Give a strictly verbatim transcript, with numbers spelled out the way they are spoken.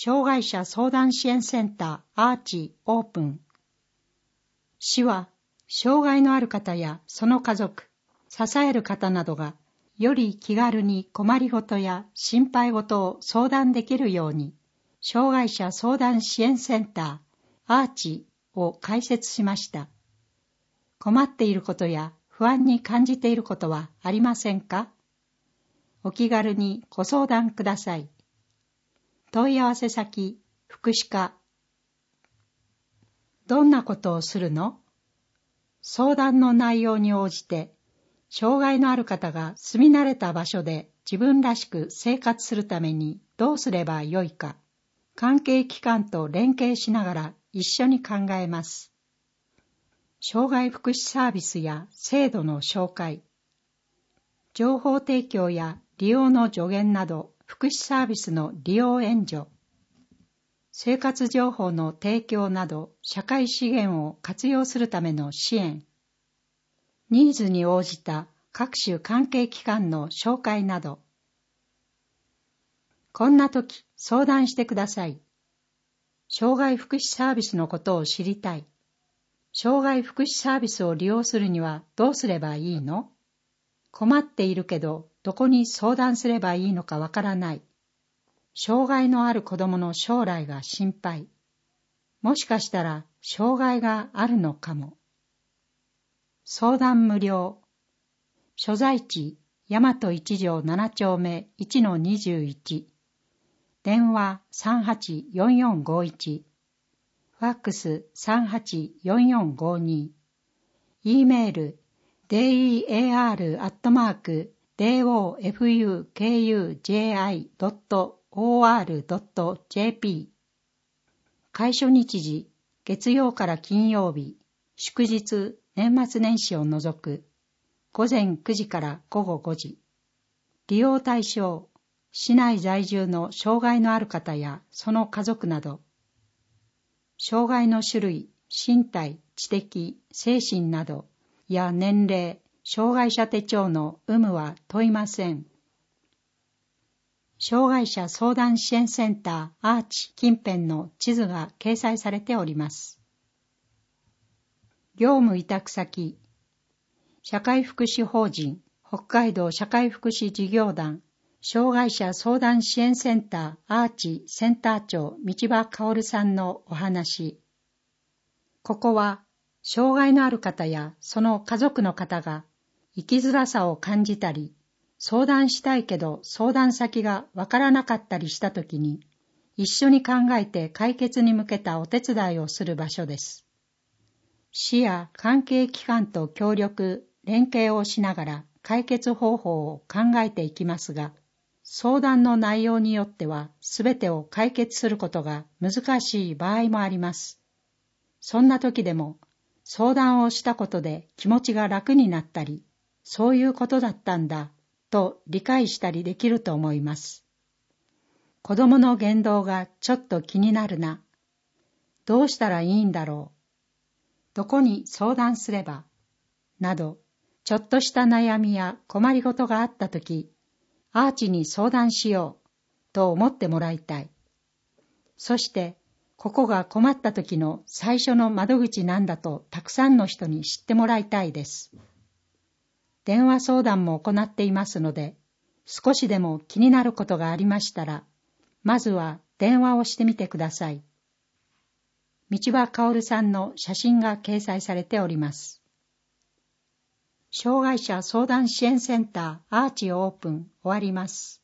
障害者相談支援センターアーチオープン。市は、障害のある方やその家族、支える方などが、より気軽に困りごとや心配事を相談できるように、障害者相談支援センターアーチを開設しました。困っていることや不安に感じていることはありませんか？お気軽にご相談ください。問い合わせ先、福祉課。どんなことをするの？相談の内容に応じて、障害のある方が住み慣れた場所で自分らしく生活するためにどうすればよいか、関係機関と連携しながら一緒に考えます。障害福祉サービスや制度の紹介、情報提供や利用の助言など福祉サービスの利用援助、生活情報の提供など社会資源を活用するための支援、ニーズに応じた各種関係機関の紹介など、こんな時相談してください。障害福祉サービスのことを知りたい。障害福祉サービスを利用するにはどうすればいいの？困っているけどどこに相談すればいいのかわからない。障害のある子供の将来が心配。もしかしたら障害があるのかも。相談無料。所在地、大和一条七丁目いちのにじゅういち。電話さんはちよんよんごいち。ファックスさんはちよんよんごに。E メール ディーエーアール アットマーク ディーオーエフユーケーユージェーアイ ドット オーアール ドット ジェーピー。開所日時、月曜から金曜日、祝日、年末年始を除く、午前くじから午後ごじ。利用対象、市内在住の障害のある方やその家族など、障害の種類、身体、知的、精神などや年齢、障害者手帳の有無は問いません。障害者相談支援センターアーチ近辺の地図が掲載されております。業務委託先、社会福祉法人北海道社会福祉事業団障害者相談支援センターアーチセンター長道場薫さんのお話。ここは障害のある方やその家族の方が生きづらさを感じたり、相談したいけど相談先がわからなかったりしたときに、一緒に考えて解決に向けたお手伝いをする場所です。市や関係機関と協力、連携をしながら解決方法を考えていきますが、相談の内容によってはすべてを解決することが難しい場合もあります。そんな時でも相談をしたことで気持ちが楽になったり、そういうことだったんだと理解したりできると思います。子供の言動がちょっと気になるな。どうしたらいいんだろう。どこに相談すればなど、ちょっとした悩みや困りごとがあったとき、アーチに相談しようと思ってもらいたい。そして、ここが困ったときの最初の窓口なんだとたくさんの人に知ってもらいたいです。電話相談も行っていますので、少しでも気になることがありましたら、まずは電話をしてみてください。道場薫さんの写真が掲載されております。障害者相談支援センターアーチオープン終わります。